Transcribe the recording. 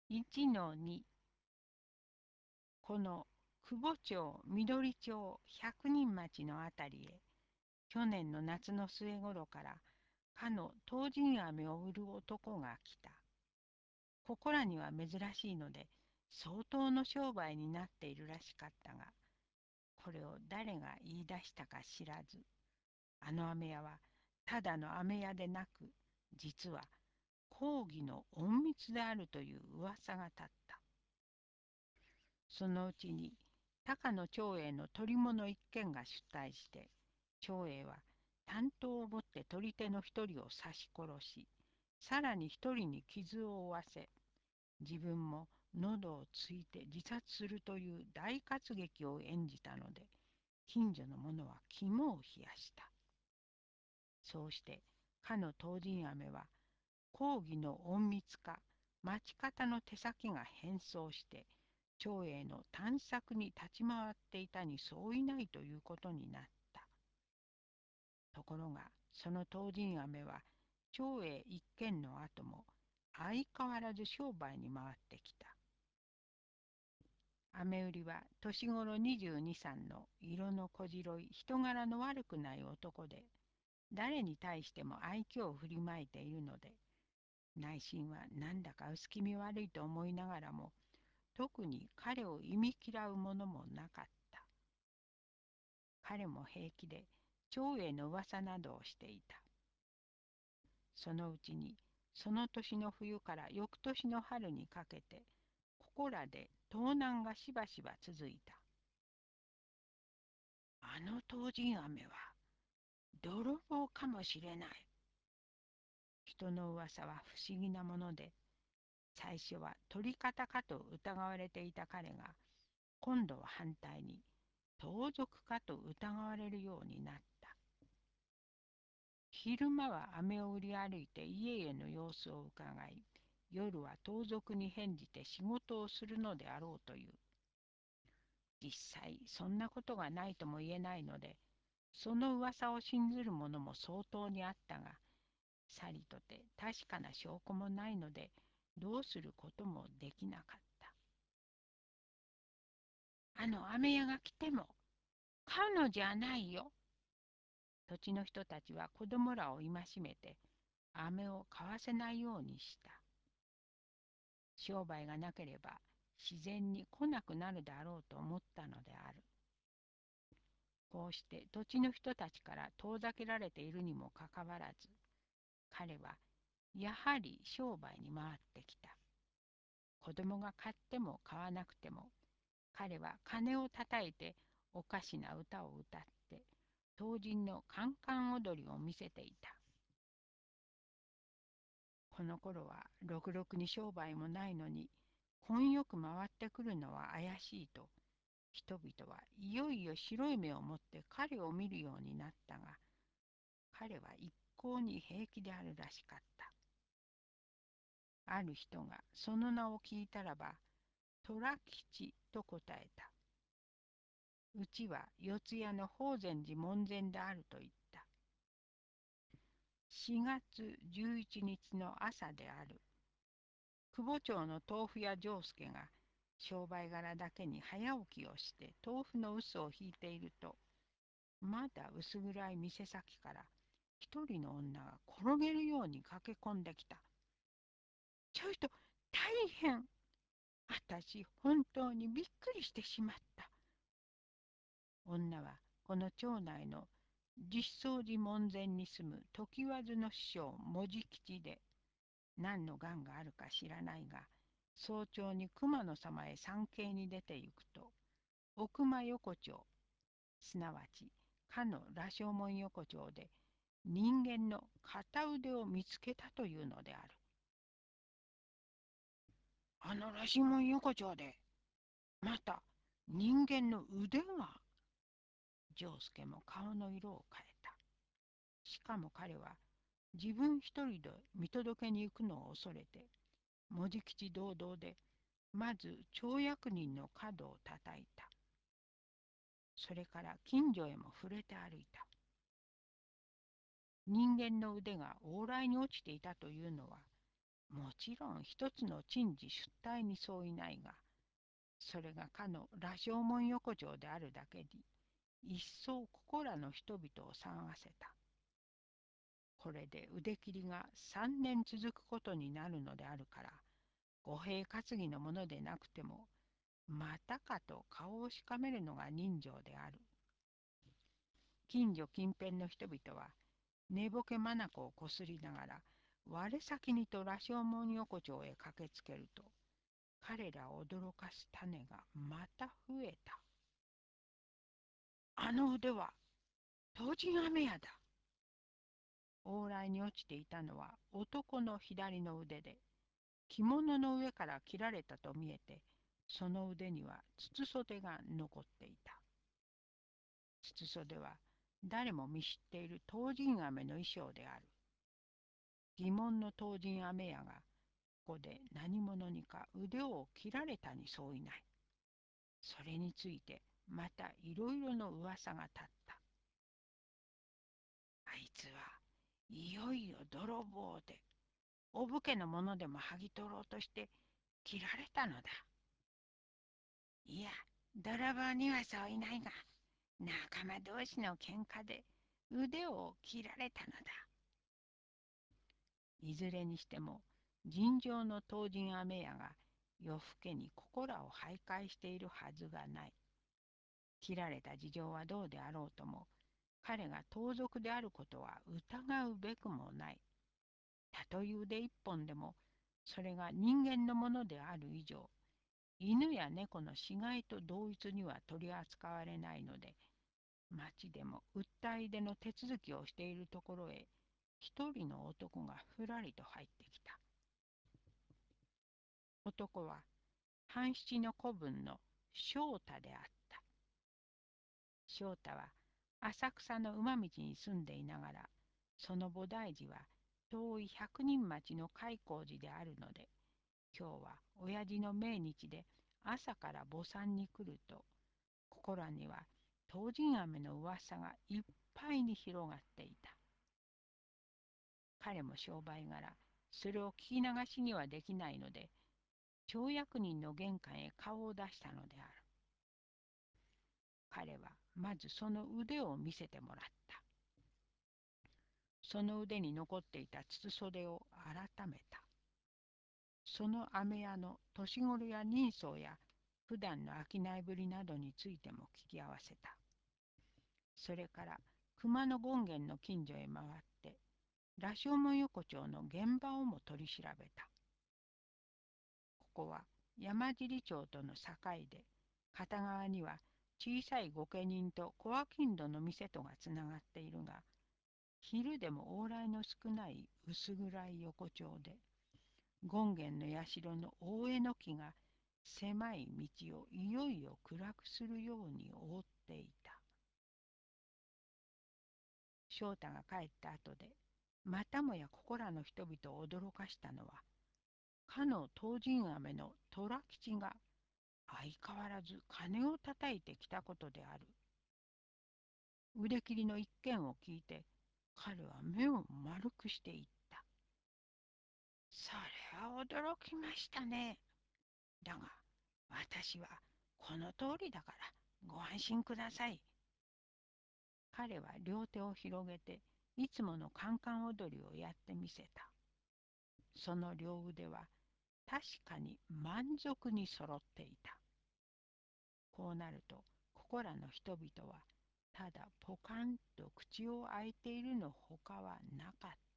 1-2、この久保町緑町百人町のあたりへ、去年の夏の末頃からかの唐人飴を売る男が来た。ここらには珍しいので、相当の商売になっているらしかったが、これを誰が言い出したか知らず、あの飴屋はただの飴屋でなく、実は公儀の隠密であるという噂が立った。そのうちに高野長英の捕物一件が出対して、長英は担当をもって取り手の一人を刺し殺し、さらに一人に傷を負わせ、自分も喉をついて自殺するという大活劇を演じたので、近所の者は肝を冷やした。そうしてかの唐人飴は公儀の隠密か町方の手先が変装して長英の探索に立ち回っていたに相違ないということになった。ところがその唐人飴は長英一件の後も相変わらず商売に回ってきた。飴売りは年頃22、3の色の小白い人柄の悪くない男で、誰に対しても愛嬌を振りまいているので、内心はなんだか薄気味悪いと思いながらも、特に彼を忌み嫌うものもなかった。彼も平気で長英の噂などをしていた。そのうちに、その年の冬から翌年の春にかけて、ここらで盗難がしばしば続いた。あの唐人飴は泥棒かもしれない。人の噂は不思議なもので、最初は取り方かと疑われていた彼が、今度は反対に盗賊かと疑われるようになった。昼間は飴を売り歩いて家々の様子をうかがい、夜は盗賊に変じて仕事をするのであろうという。実際そんなことがないとも言えないので、その噂を信ずる者も相当にあったが、さりとて確かな証拠もないので、どうすることもできなかった。あの飴屋が来ても買うのじゃないよ。土地の人たちは子供らを戒めて、飴を買わせないようにした。商売がなければ自然に来なくなるであろうと思ったのである。こうして土地の人たちから遠ざけられているにもかかわらず、彼はやはり商売に回ってきた。子供が買っても買わなくても、彼は鐘をたたいておかしな歌を歌って、唐人のカンカン踊りを見せていた。この頃はろくろくに商売もないのに、混よく回ってくるのは怪しいと、人々はいよいよ白い目を持って彼を見るようになったが、彼は一向に平気であるらしかった。ある人がその名を聞いたらば、虎吉と答えた。うちは四谷の法然寺門前であると言った。4月11日の朝である。久保町の豆腐屋丈助が商売柄だけに早起きをして豆腐の嘘を引いていると、まだ薄暗い店先から一人の女が転げるように駆け込んできた。ちょいと大変、私本当にびっくりしてしまった。女はこの町内の実相寺門前に住む常磐津の師匠文字吉で、何の癌があるか知らないが、早朝に熊野様へ参詣に出て行くと、奥間横丁、すなわちかの羅生門横丁で人間の片腕を見つけたというのである。あの羅生門横丁で、また人間の腕が。丈介も顔の色を変えた。しかも彼は自分一人で見届けに行くのを恐れて、文字吉堂々でまず町役人の角を叩いた。それから近所へも触れて歩いた。人間の腕が往来に落ちていたというのは、 もちろん一つの珍事出体に相違ないが、それがかの羅生門横丁であるだけに、一層ここらの人々を騒がせた。これで腕切りが3年続くことになるのであるから、五平担ぎのものでなくても、またかと顔をしかめるのが人情である。近所近辺の人々は、寝ぼけ眼をこすりながら、我先にと羅生門横丁へ駆けつけると、彼らを驚かす種がまた増えた。あの腕は、唐人飴屋だ。往来に落ちていたのは男の左の腕で、着物の上から切られたと見えて、その腕には筒袖が残っていた。筒袖は誰も見知っている唐人飴の衣装である。疑問の唐人飴屋がここで何者にか腕を切られたに相違ない。それについてまたいろいろの噂が立った。あいつはいよいよ泥棒で、お武家のものでも剥ぎ取ろうとして切られたのだ。いや、泥棒にはそういないが、仲間同士の喧嘩で腕を切られたのだ。いずれにしても、尋常の唐人飴屋が夜更けにここらを徘徊しているはずがない。切られた事情はどうであろうとも、彼が盗賊であることは疑うべくもない。たとえ腕一本でも、それが人間のものである以上、犬や猫の死骸と同一には取り扱われないので、町でも訴え出の手続きをしているところへ、一人の男がふらりと入ってきた。男は半七の子分の翔太であった。翔太は浅草の馬道に住んでいながら、その菩提寺は遠い百人町の開光寺であるので、今日は親父の命日で朝から墓参に来ると、ここらには唐人飴の噂がいっぱいに広がっていた。彼も商売柄、それを聞き流しにはできないので、町役人の玄関へ顔を出したのである。彼はまずその腕を見せてもらった。その腕に残っていた筒袖を改めた。その飴屋の年頃や人相や普段の商いぶりなどについても聞き合わせた。それから熊野権現の近所へ回って羅生門横丁の現場をも取り調べた。ここは山尻町との境で、片側には小さい御家人と小商人の店とがつながっているが、昼でも往来の少ない薄暗い横丁で、権現の社の大江の木が狭い道をいよいよ暗くするように覆っていた。翔太が帰った後で、またもやここらの人々を驚かしたのは、かの唐人飴の虎吉が相変わらず金を叩いてきたことである。腕切りの一件を聞いて、彼は目を丸くしていった。それは驚きましたね。だが、私はこの通りだからご安心ください。彼は両手を広げて、いつものカンカン踊りをやってみせた。その両腕は確かに満足に揃っていた。こうなると、ここらの人々はただポカンと口を開いているのほかはなかった。